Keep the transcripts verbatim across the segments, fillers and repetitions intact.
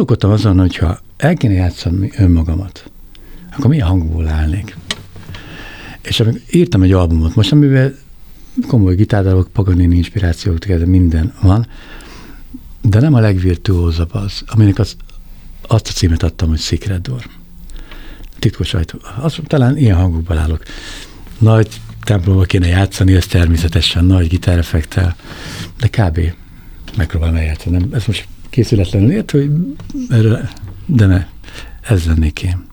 gondolkodtam azon, hogyha el kéne játszani önmagamat, akkor milyen hangból állnék. És amikor írtam egy albumot, most amiben komoly gitárdarabok, Paganini inspirációk, de minden van, de nem a legvirtuózabb az, aminek az, azt a címet adtam, hogy Secret Door. Titkos ajtó. Az, talán ilyen hangokban állok. Nagy templomban kéne játszani, ez természetesen nagy gitáreffektel, de kb. Megpróbálom eljátszani. Nem, ez most készületlenül ért, hogy erre, de ne, ez lennék én.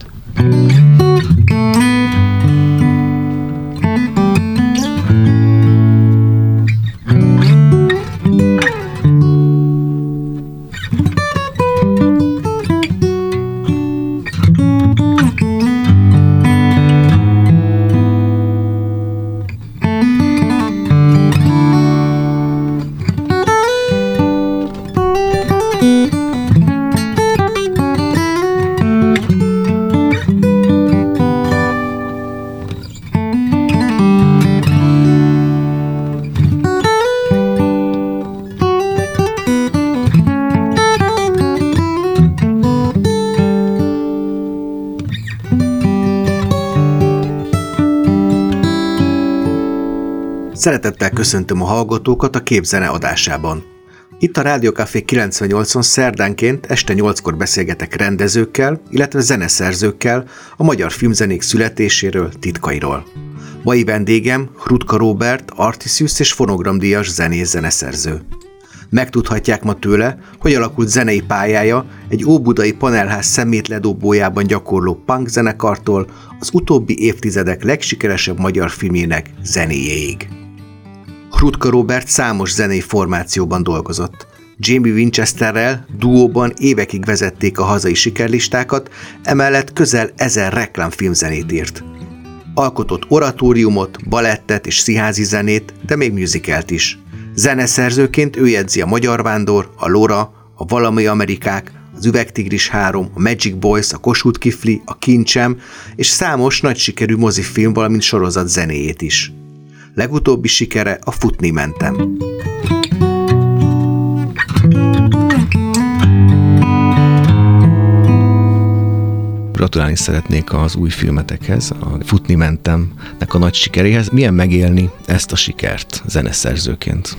Szeretettel köszöntöm a hallgatókat a Képzene adásában. Itt a Rádió Café kilencvennyolcon szerdánként este nyolckor beszélgetek rendezőkkel, illetve zeneszerzőkkel a magyar filmzenék születéséről, titkairól. Mai vendégem Hrutka Róbert, Artisjus és fonogramdíjas zenész-zeneszerző. Megtudhatják ma tőle, hogy alakult zenei pályája egy óbudai panelház szemétledobójában gyakorló punk zenekartól az utóbbi évtizedek legsikeresebb magyar filmjének zenéjéig. Hrutka Róbert számos zenei formációban dolgozott. Jamie Winchesterrel duóban évekig vezették a hazai sikerlistákat, emellett közel ezer reklámfilmzenét írt. Alkotott oratóriumot, balettet és színházi zenét, de még musicalt is. Zeneszerzőként ő jegyzi a Magyar Vándor, a Lora, a Valami Amerikák, az Üvegtigris három, a Magic Boys, a Kossuth Kifli, a Kincsem és számos nagy sikerű mozifilm, valamint sorozat zenéjét is. Legutóbbi sikere a Futni mentem. Gratulálni szeretnék az új filmetekhez, a Futni mentemnek a nagy sikeréhez. Milyen megélni ezt a sikert zeneszerzőként?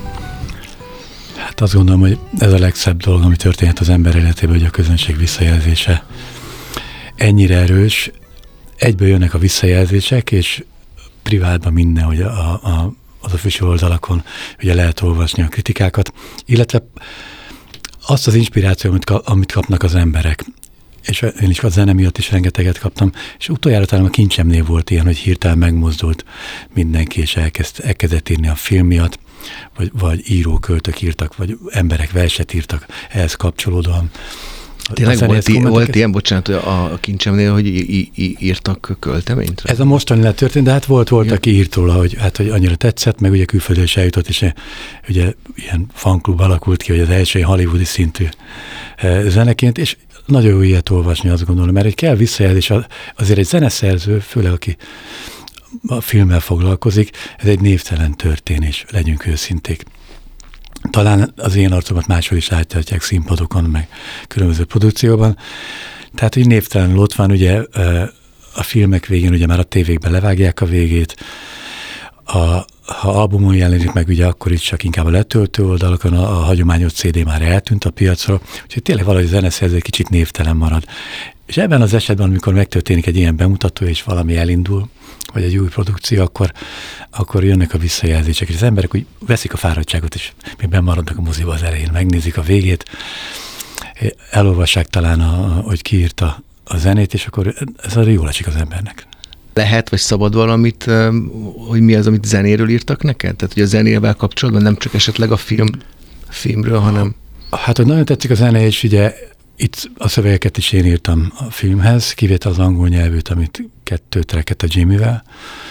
Hát azt gondolom, hogy ez a legszebb dolog, ami történhet az ember életében, hogy a közönség visszajelzése ennyire erős. Egyből jönnek a visszajelzések, és privátban minden, hogy a, a, az official oldalakon ugye lehet olvasni a kritikákat, illetve azt az inspirációt, amit, kap, amit kapnak az emberek. És én is a zene miatt is rengeteget kaptam, és utoljára talán a Kincsemnél volt ilyen, hogy hirtelen megmozdult mindenki, és elkezd, elkezdett írni a film miatt, vagy, vagy íróköltök írtak, vagy emberek verset írtak ehhez kapcsolódóan. Tényleg volt, i- volt ilyen, bocsánat, a Kincsemnél, hogy í- í- írtak költeményt? Ez a mostani lett történt, de hát volt, volt, aki írt róla, hogy, hát, hogy annyira tetszett, meg ugye külföldön is eljutott, és ugye ilyen fanklub alakult ki, hogy az első hollywoodi szintű zeneként, és nagyon jó ilyet olvasni, azt gondolom, mert egy kell visszajelzés, azért egy zeneszerző, főleg aki a filmmel foglalkozik, ez egy névtelen történés, legyünk őszinték. Talán az én arcomat máshol is látják színpadokon, meg különböző produkcióban. Tehát, hogy névtelenül ott van, ugye a filmek végén, ugye már a tévékben levágják a végét, a, ha albumon jelenik meg, ugye akkor is csak inkább a letöltő oldalakon, a, a hagyományos cé dé már eltűnt a piacról, úgyhogy tényleg valahogy a zeneszerző egy kicsit névtelen marad. És ebben az esetben, amikor megtörténik egy ilyen bemutató, és valami elindul, vagy egy új produkció, akkor, akkor jönnek a visszajelzések, és az emberek úgy veszik a fáradtságot, és még bemaradnak a moziba az elején, megnézik a végét, elolvassák talán, a, hogy ki írta a zenét, és akkor ez arra jól esik az embernek. Lehet, vagy szabad valamit, hogy mi az, amit zenéről írtak neked? Tehát, hogy a zenével kapcsolatban nem csak esetleg a film, filmről, hanem... Hát, hogy nagyon tetszik a zene, és ugye itt a szövegeket is én írtam a filmhez, kivétel az angol nyelvűt, amit kettő tracket a Jimivel,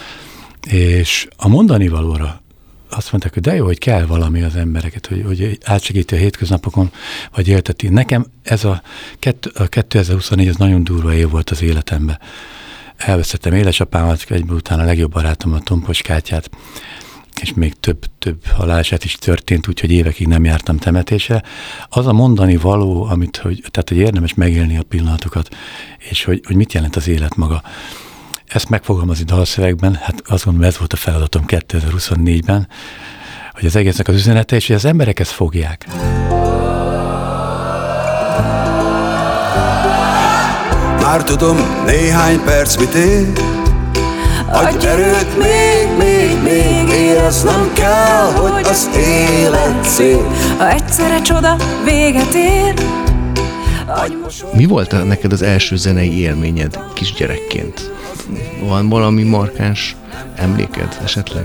és a mondani valóra azt mondták, hogy de jó, hogy kell valami az embereket, hogy, hogy átsegíti a hétköznapokon, vagy élteti. Nekem ez a, a kétezer-huszonnégy az nagyon durva év volt az életemben. Elvesztettem édesapámat, egyből utána a legjobb barátomat, Tompos Kátyát, és még több, több haláleset is történt, úgyhogy évekig nem jártam temetésre. Az a mondani való, amit, hogy, tehát, hogy érdemes megélni a pillanatokat, és hogy, hogy mit jelent az élet maga. Ezt megfogalmazni dalszövegben, hát azt gondolom, ez volt a feladatom kétezer-huszonnégyben, hogy az egésznek az üzenete, és hogy az emberek ezt fogják. Már tudom, néhány perc mit ér, adj erőt még, még, még, éreznem kell, hogy az élet szép. Ha egyszerre csoda véget ér. Mi volt neked az első zenei élményed kisgyerekként? Van valami markáns emléked esetleg?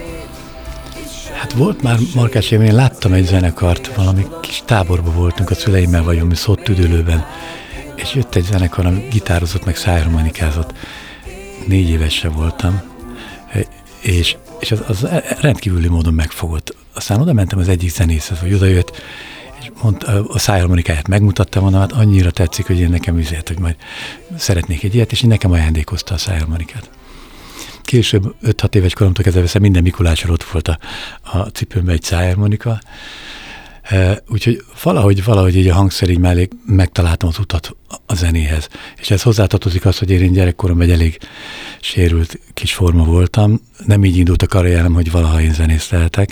Hát volt már markáns élmény, láttam egy zenekart, valami kis táborban voltunk, a szüleimmel vagyunk, mi Szóttüdülőben, és jött egy zenekar, ami gitározott, meg szájharmonikázott. Négy évesen voltam, és, és az, az rendkívüli módon megfogott. Aztán oda mentem az egyik zenészhez, hogy oda jött, és mondta, a szájharmonikáját megmutattam, mondom, hát annyira tetszik, hogy én nekem üzért, hogy majd szeretnék egy ilyet, és én nekem ajándékozta a szájharmonikát. Később öt-hat éves koromtól kezdve minden Mikulásra ott volt a, a cipőmben egy szájharmonika, e, úgyhogy valahogy, valahogy így a hangszer így mellé megtaláltam az utat a zenéhez. És ez hozzátartozik az, hogy én gyerekkoromban egy elég sérült kis forma voltam. Nem így indult a karrierem, hogy valaha én zenész lehetek.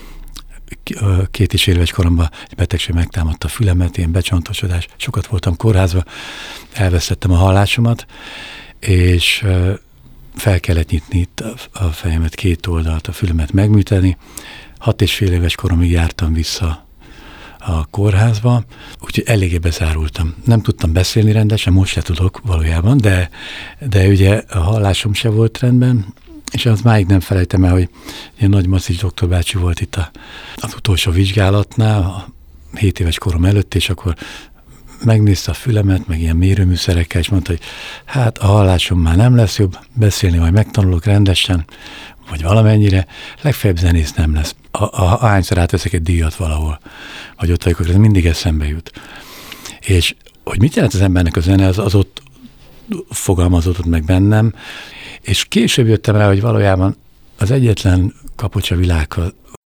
Két és éves koromban egy betegség megtámadta a fülemet, én becsontosodás, sokat voltam kórházba, elvesztettem a hallásomat, és fel kellett nyitni itt a fejemet két oldalt, a fülemet megműteni. Hat és fél éves koromig jártam vissza a kórházba, úgyhogy eléggé bezárultam. Nem tudtam beszélni rendesen, most se tudok valójában, de, de ugye a hallásom se volt rendben, és az máig nem felejtem el, hogy ilyen Nagy Macics doktor bácsi volt itt a, az utolsó vizsgálatnál, a hét éves korom előtt, és akkor megnézte a fülemet, meg ilyen mérőműszerekkel, és mondta, hogy hát a hallásom már nem lesz jobb, beszélni majd megtanulok rendesen, vagy valamennyire, legfeljebb zenész nem lesz. A, a, ahányszor átveszek egy díjat valahol, vagy ott vagyok, ez mindig eszembe jut. És hogy mit jelent az embernek a zene, az, az ott fogalmazódott meg bennem, és később jöttem rá, hogy valójában az egyetlen kapocs a világhoz,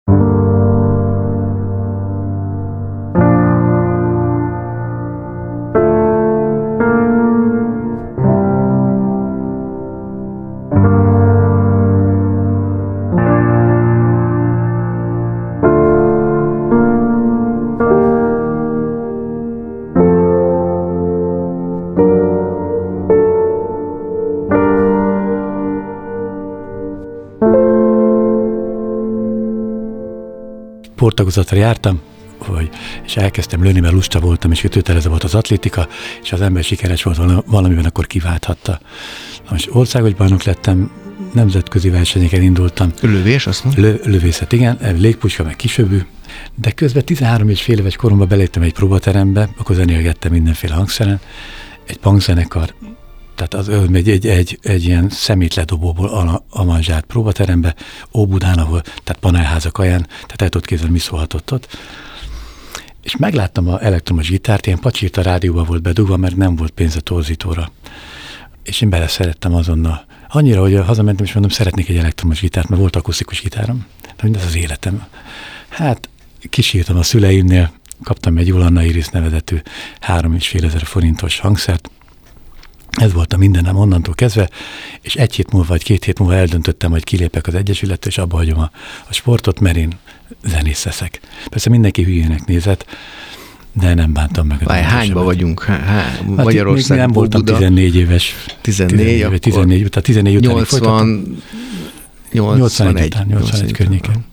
sporttagozatra jártam, vagy, és elkezdtem lőni, mert lusta voltam, és kötőtelezve volt az atlétika, és az ember sikeres volt valamiben, akkor kiválthatta. Most országos bajnok lettem, nemzetközi versenyeken indultam. Lövés, azt mondom? Lö, lövészet, igen, légpuska, meg kisöbű, de közben tizenhárom és fél éves koromban beléptem egy próbaterembe, akkor zenélgettem mindenféle hangszeren, egy punkzenekar, tehát az egy, egy, egy, egy ilyen szemétledobóból avanzsált próbaterembe, Óbudán, ahol, tehát panelházak alján, tehát el tudod képzelni, mi szólhatott ott. És megláttam az elektromos gitárt, ilyen pacsírta rádióba volt bedugva, mert nem volt pénz a torzítóra. És én beleszerettem azonnal. Annyira, hogy hazamentem, és mondom, szeretnék egy elektromos gitárt, mert volt akusztikus gitárom. De mindez az életem. Hát kisírtam a szüleimnél, kaptam egy Jolanna Iris nevezetű három és fél ezer forintos hangszert. Ez volt a mindenem onnantól kezdve, és egy hét múlva, vagy két hét múlva eldöntöttem, hogy kilépek az Egyesülettől, és abba hagyom a, a sportot, mert én zenész leszek. Persze mindenki hülyének nézett, de nem bántam meg. Várj, hányba vagyunk? Há, há, Magyarország, hát nem voltam Buda. tizennégy éves. tizennégy, akkor tizennégy, tehát tizennégy után nyolcvan, nyolcvanegy után, nyolcvanegy környéken.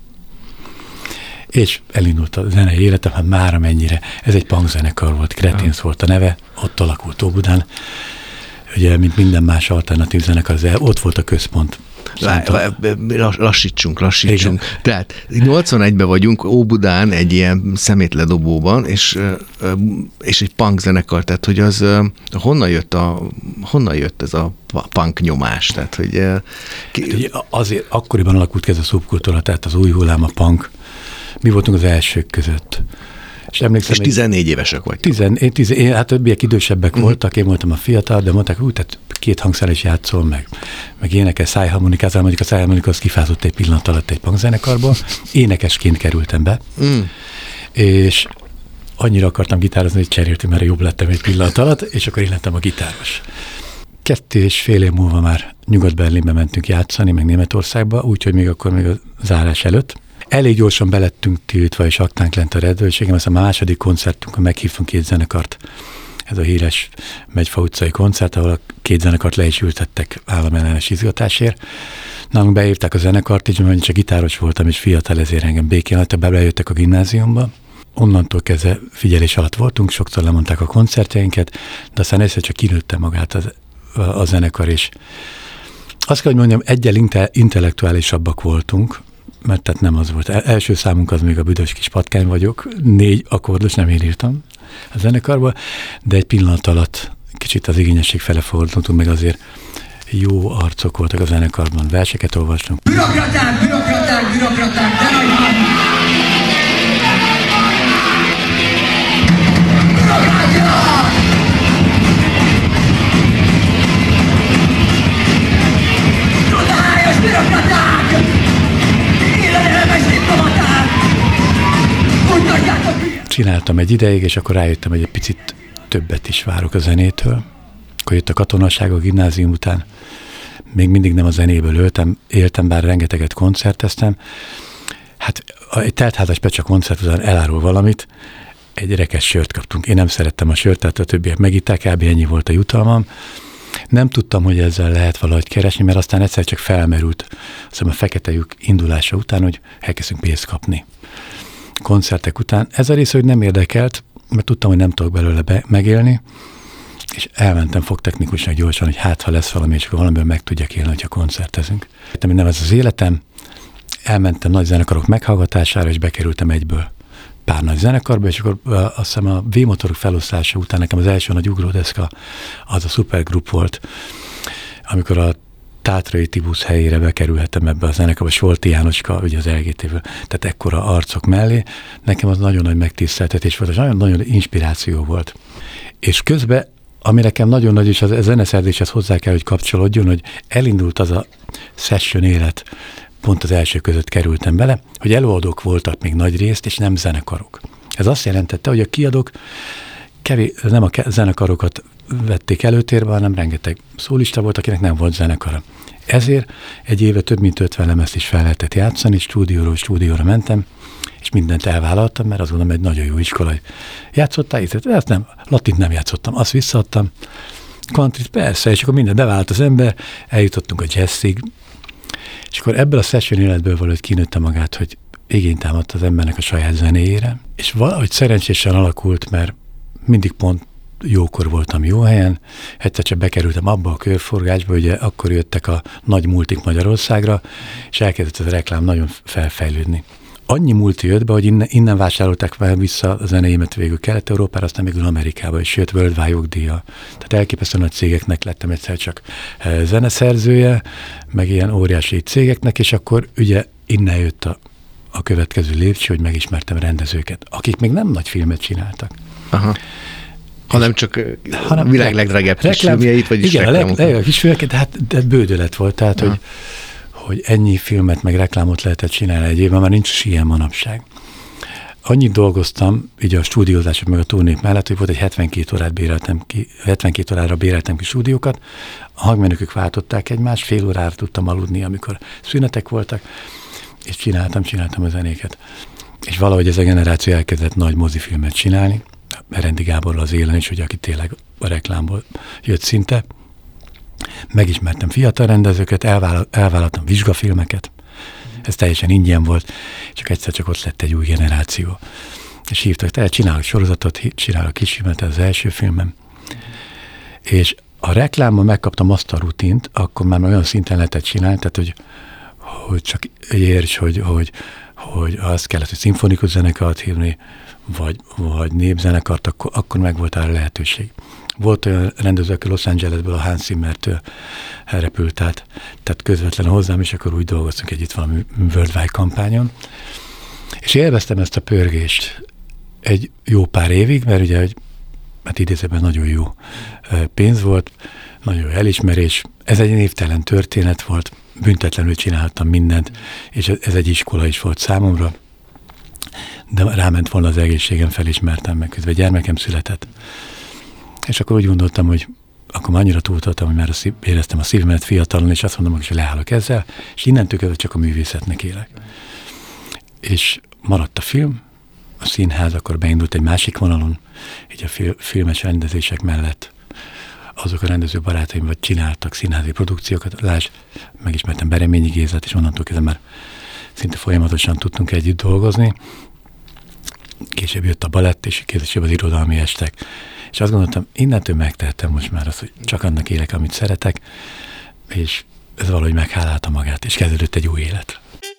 És elindult a zenei életem, hát mára mennyire. Ez egy punkzenekar volt, Kreténsz volt a neve, ott alakult Óbudán. Ugye, mint minden más alternatív zenekar, ott volt a központ. Lá, lassítsunk, lassítsunk. Igen. Tehát nyolcvanegyben vagyunk Óbudán egy ilyen szemétledobóban, és, és egy punk zenekar, tehát hogy az honnan jött, a, honnan jött ez a punk nyomás? Tehát, hogy, ki... hát, ugye azért akkoriban alakult ki ez a szubkultúra, tehát az új hullám, a punk. Mi voltunk az elsők között. És, emlékszem, és tizennégy évesek vagy. Tizen, én, tizen, én, hát többiek idősebbek uh-huh. voltak, én voltam a fiatal, de mondták, úgy, tehát két hangszer is játszol meg, meg énekes szájharmonikázál, mondjuk a szájharmonika az kifázott egy pillanat alatt egy punkzenekarból, énekesként kerültem be, mm. és annyira akartam gitározni, hogy cseréltem, mert jobb lettem egy pillanat alatt, és akkor én lettem a gitáros. Kettő és fél év múlva már Nyugat-Berlinbe mentünk játszani, meg Németországba, úgyhogy még akkor még a zárás előtt. Elég gyorsan belettünk tiltva, és aktánk lent a rendőrségem, aztán a második koncertünkön meghívtunk két zenekart. Ez a híres Megyfa utcai koncert, ahol a két zenekart le is ültettek államellenes izgatásért. Nálunk beírták a zenekart, és mert csak gitáros voltam, és fiatal, ezért engem békén hagytak, bejöttek a gimnáziumba. Onnantól kezdve figyelés alatt voltunk, sokszor lemondták a koncertjeinket, de aztán egyszer csak kinőtte magát az, a, a zenekar, és azt kell, hogy mondjam, egyel inte, intellektuálisabbak voltunk, mert tehát nem az volt. El, első számunk az még a Büdös kis patkány vagyok, négy akkordos, nem én írtam a zenekarba, de egy pillanat alatt kicsit az igényesség fele fordultunk, meg azért jó arcok voltak a zenekarban, verseket olvastunk. Bürokraták, bürokraták, bürokraták, de nagy van! Bürokrácia! Tudományos bürokraták! Éledelmes diplomaták! Úgy tudjátok, hogy... Csináltam egy ideig, és akkor rájöttem, hogy egy picit többet is várok a zenétől. Akkor jött a katonaság a gimnázium után. Még mindig nem a zenéből éltem, éltem, bár rengeteget koncerteztem. Hát egy teltházas Pecsa koncert után elárul valamit, egy rekesz sört kaptunk. Én nem szerettem a sört, tehát a többiek megitták, kb. Ennyi volt a jutalmam. Nem tudtam, hogy ezzel lehet valahogy keresni, mert aztán egyszer csak felmerült, aztán a fekete lyuk indulása után, hogy elkezdünk pénzt kapni. Koncertek után. Ez a rész, hogy nem érdekelt, mert tudtam, hogy nem tudok belőle be- megélni, és elmentem fogtechnikusnak gyorsan, hogy hát, ha lesz valami, és akkor valamiből meg tudjak élni, hogyha koncertezünk. Értem, hogy nem ez az életem, elmentem nagy zenekarok meghallgatására, és bekerültem egyből pár nagy zenekarba, és akkor azt hiszem a V-motorok felosztása után nekem az első nagy ugródeszka az a Supergroup volt, amikor a Tátrai Tibusz helyére bekerülhettem ebbe a zenekarba, Solti Jánoska, ugye az el gé té-ből, tehát ekkora arcok mellé. Nekem az nagyon nagy megtiszteltetés volt, és nagyon-nagyon inspiráció volt. És közben, ami nekem nagyon nagy, és a zeneszerzéshez hozzá kell, hogy kapcsolódjon, hogy elindult az a session élet, pont az első között kerültem bele, hogy előadók voltak még nagy részt, és nem zenekarok. Ez azt jelentette, hogy a kiadók kevés, nem a zenekarokat vették előtérbe, hanem rengeteg szólista volt, akinek nem volt zenekara. Ezért egy éve több mint ötven lemezt is fel lehetett játszani, stúdióról stúdióra mentem, és mindent elvállaltam, mert azt gondolom, egy nagyon jó iskola, hogy játszottál, ezt nem, latint nem játszottam, azt visszaadtam, countryt persze, és akkor minden bevált az ember, eljutottunk a jazzig, és akkor ebből a session életből valahogy kinőtte magát, hogy igényt támadt az embernek a saját zenéjére, és valahogy szerencsésen alakult, mert mindig pont jókor voltam jó helyen, egyszer csak bekerültem abba a körforgásba, ugye akkor jöttek a nagy multik Magyarországra, és elkezdett a reklám nagyon felfejlődni. Annyi multi jött be, hogy innen, innen vásárolták már vissza a zenéimet végül Kelet-Európára, aztán végül Amerikába, és jött Worldwide jogdíja. Tehát elképesztő nagy cégeknek lettem egyszer csak zeneszerzője, meg ilyen óriási cégeknek, és akkor ugye innen jött a, a következő lépcső, hogy megismertem rendezőket, akik még nem nagy filmet csináltak. Aha. Hanem csak hanem világ legdrágább kisfilmjeit, vagyis igen, reklámokat. Igen, a legdrágább kisfilmeket, de hát de bődölet volt, tehát hogy, hogy ennyi filmet meg reklámot lehetett csinálni egy évben, már nincs is ilyen manapság. Annyit dolgoztam, így a stúdiózások meg a turnék mellett, hogy volt egy hetvenkét órát béreltem ki, hetvenkét órára béreltem ki stúdiókat, a hangmérnökök váltották egymást, fél órára tudtam aludni, amikor szünetek voltak, és csináltam, csináltam a zenéket. És valahogy ez a generáció elkezdett nagy mozifilmet csinálni, Erendi Gáborral az élen is, ugye, aki tényleg a reklámból jött szinte. Megismertem fiatal rendezőket, elvállal, elvállaltam vizsgafilmeket, ez teljesen ingyen volt, csak egyszer csak ott lett egy új generáció. És hívtak, tehát csinálok sorozatot, csinálok kisfilmet, ez az első filmem. És a reklámban megkaptam azt a rutint, akkor már olyan szinten lehetett csinálni, tehát hogy, hogy csak érts, hogy, hogy, hogy azt kellett, hogy szimfonikus zenekart hívni, vagy, vagy népzenekart, akkor, akkor meg volt arra lehetőség. Volt olyan rendező, aki Los Angelesből a Hans Zimmertől repült át, tehát közvetlenül hozzám, és akkor úgy dolgoztunk együtt valami worldwide kampányon. És élveztem ezt a pörgést, egy jó pár évig, mert ugye, hát idézőben nagyon jó pénz volt, nagyon jó elismerés. Ez egy névtelen történet volt, büntetlenül csináltam mindent, és ez egy iskola is volt számomra, de ráment volna az egészségem, felismertem meg, közben gyermekem született. És akkor úgy gondoltam, hogy akkor már annyira túltoltam, hogy már a szív, éreztem a szívemet fiatalon, és azt mondom, hogy leállok ezzel, és innentől kezdve csak a művészetnek élek. És maradt a film, a színház, akkor beindult egy másik vonalon, így a fil- filmes rendezések mellett azok a rendező barátaim vagy csináltak színházi produkciókat, lásd, megismertem Bereményi Gézát, és onnantól kezdve már szinte folyamatosan tudtunk együtt dolgozni. Később jött a balett, és később az irodalmi estek. És azt gondoltam, innentől megtehettem most már azt, hogy csak annak élek, amit szeretek, és ez valahogy meghálálta magát, és kezdődött egy új élet.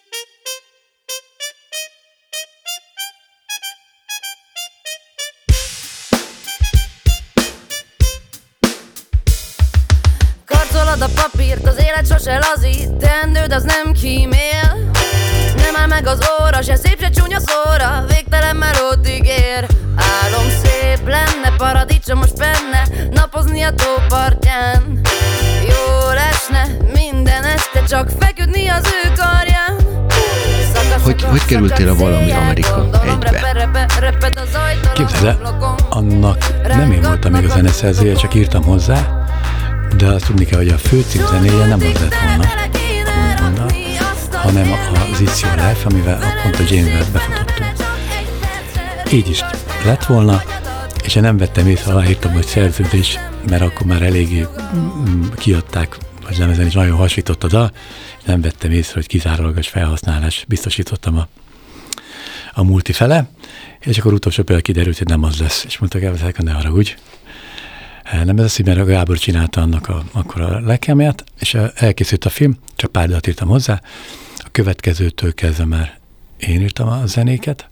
Karcolod a papírt, az élet sose lazít, teendőd az nem kímél. Nem áll meg az óra, se szép, se csúnya szóra, végtelen melódig ér. Álom szép lenne, paradicsomos benne, napozni a tópartján. Jól esne minden este, csak feküdni az ő karján. Hogy, hogy kerültél a Valami Amerika egybe? Képzeld el, annak nem én voltam még a zeneszerzője, csak írtam hozzá, de azt tudni kell, hogy a főcím zenéje nem az lett volna, volna hanem az It's Your Life, amivel pont a James-vel befutottunk. Így is lett volna, és én nem vettem észre, aláírtam, hogy szerződés, mert akkor már eléggé kiadták, vagy lemezen is nagyon hasított a dal, és nem vettem észre, hogy kizárólagos felhasználás biztosítottam a, a multi fele, és akkor utolsó például kiderült, hogy nem az lesz, és mondtak el, hogy ne haragudj. Nem ez az, mert a Gábor csinálta annak a, akkor a lekemját, és elkészült a film, csak pár dalt írtam hozzá, a következőtől kezdve már én írtam a zenéket,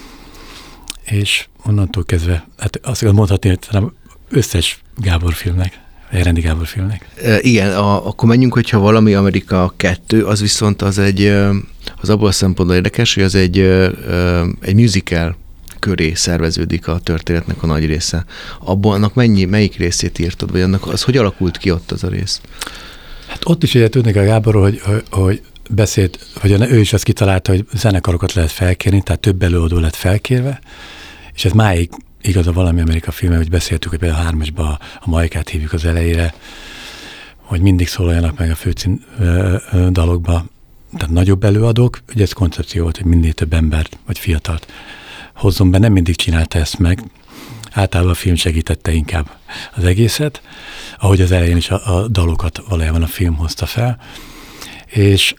és onnantól kezdve, hát azt mondhatni, hogy talán összes Gábor filmnek, Rendi Gábor filmnek. E, igen, a, akkor menjünk, hogyha Valami Amerika kettő, az viszont az egy, az abból a szempontból érdekes, hogy az egy, egy musical köré szerveződik a történetnek a nagy része. Abban annak mennyi, melyik részét írtad, vagy annak az hogy alakult ki ott az a rész? Hát ott is ugye tudni a Gáborról, hogy, hogy, hogy beszélt, vagy ő is azt kitalálta, hogy zenekarokat lehet felkérni, tehát több előadó lett felkérve, és ez máig igaz a Valami Amerika filmben, hogy beszéltük, hogy például a hármasba a, a Majkát hívjuk az elejére, hogy mindig szólaljanak meg a főcím dalokba, tehát nagyobb előadók, ugye ez koncepció volt, hogy mindig több embert, vagy fiatalt hozzon be, nem mindig csinálta ezt meg, általában a film segítette inkább az egészet, ahogy az elején is a, a dalokat valójában a film hozta fel, és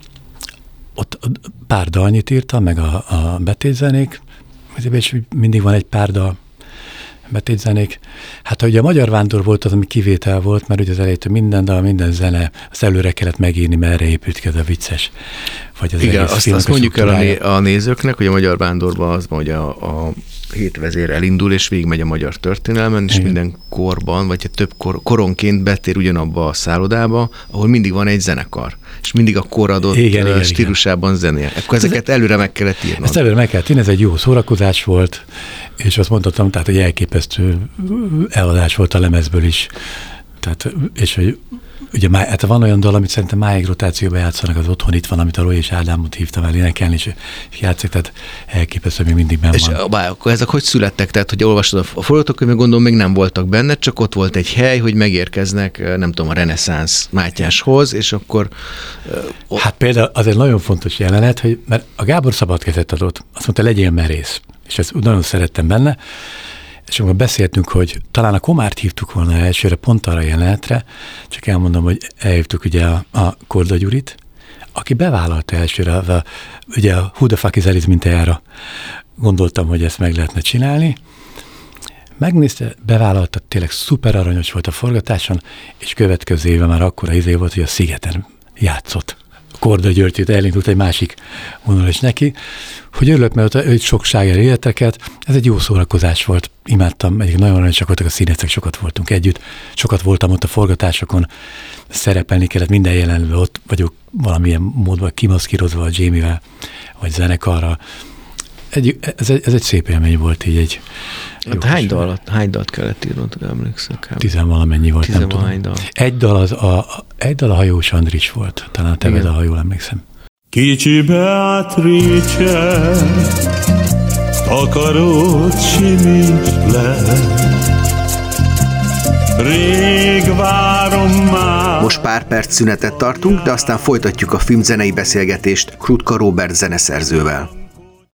ott pár dalnyit írtam, meg a, a betétzenék, és mindig van egy pár dal, betétzenék. Hát, ugye a Magyar Vándor volt az, ami kivétel volt, mert ugye az elejétől minden dal, minden zene, az előre kellett megírni, mert erre épült ki az a vicces. Vagy az igen, azt, azt mondjuk el a, né- a nézőknek, hogy a Magyar Vándorban az, hogy a, a hét vezér elindul, és végigmegy a magyar történelmen, és igen. minden korban, vagy több kor, koronként betér ugyanabba a szállodába, ahol mindig van egy zenekar, és mindig a kor adott igen, igen, stílusában zenél. Akkor ezeket ez, előre meg kellett írnod. Ezt előre meg kellett írni, ez egy jó szórakozás volt, és azt mondhatom, tehát, hogy elképesztő eladás volt a lemezből is. Tehát, és hogy ugye má, hát van olyan dal, amit szerintem máig rotációban játszanak, az Otthon itt van, amit a Roy és Ádámot hívtam el énekelni, és játszik, tehát elképesztő, még mindig benn van. És bár, akkor ezek hogy születtek? Tehát, hogy olvastad a forgatókönyvet, gondolom még nem voltak benne, csak ott volt egy hely, hogy megérkeznek, nem tudom, a reneszánsz Mátyáshoz, és akkor... Uh, hát például az egy nagyon fontos jelenet, hogy mert a Gábor szabad kezet adott, azt mondta, legyél merész, és ezt nagyon szerettem benne, és amikor beszéltünk, hogy talán a Komárt hívtuk volna elsőre pont arra a jelenetre, csak elmondom, hogy elhívtuk ugye a, a Korda Gyurit, aki bevállalta elsőre, a, ugye a Who the fuck is Alice mintájára gondoltam, hogy ezt meg lehetne csinálni. Megnézte, bevállalta, tényleg szuper aranyos volt a forgatáson, és következő éve már akkora izé volt, hogy a Szigeten játszott. Korda Györgyt elindult egy másik vonal is neki, hogy örülök, mert ő sok sláger életeket, ez egy jó szórakozás volt, imádtam, egyik nagyon aranyosak voltak a színészek, sokat voltunk együtt, sokat voltam ott a forgatásokon, szerepelni kellett minden jelenetben, ott vagyok valamilyen módban kimaszkírozva a Jamie-vel, vagy zenekarral, egy, ez, egy, ez egy szép élmény volt így egy... Hát hány, dal, hány dalt kellett írnod, emlékszek? Tizenvalamennyi volt, Tizen nem tudom. Dal. Egy dal, az a, egy dal a hajós Andris volt, talán a Teved a hajó, emlékszem. Kicsi Beatrice, takarót simíts le, rég várom már. Most pár perc szünetet tartunk, de aztán folytatjuk a filmzenei beszélgetést Krutka Róbert zeneszerzővel.